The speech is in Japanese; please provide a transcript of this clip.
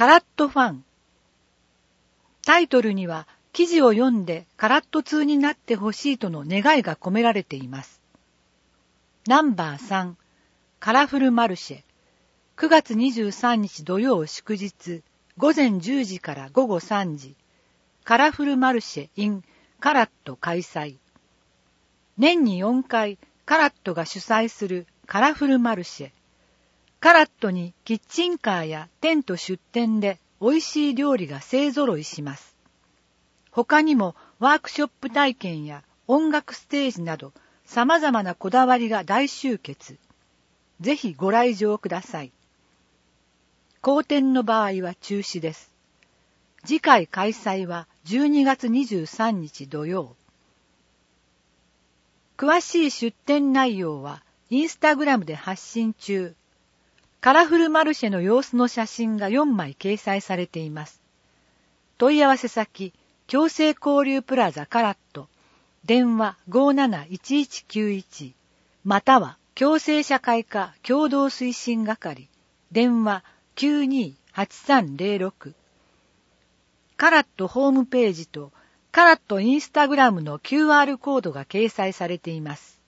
カラットファン。タイトルには記事を読んでカラット通になってほしいとの願いが込められています。ナンバー3、カラフルマルシェ。9月23日土曜祝日、午前10時から午後3時、カラフルマルシェ in カラット開催。年に4回カラットが主催するカラフルマルシェ。カラットにキッチンカーやテント出店で美味しい料理が勢ぞろいします。他にもワークショップ体験や音楽ステージなど様々なこだわりが大集結。ぜひご来場ください。好天の場合は中止です。次回開催は12月23日土曜。詳しい出店内容はインスタグラムで発信中。カラフルマルシェの様子の写真が4枚掲載されています。問い合わせ先、共生交流プラザカラット、電話 571191、または共生社会科共同推進係、電話 928306。カラットホームページとカラットインスタグラムの QR コードが掲載されています。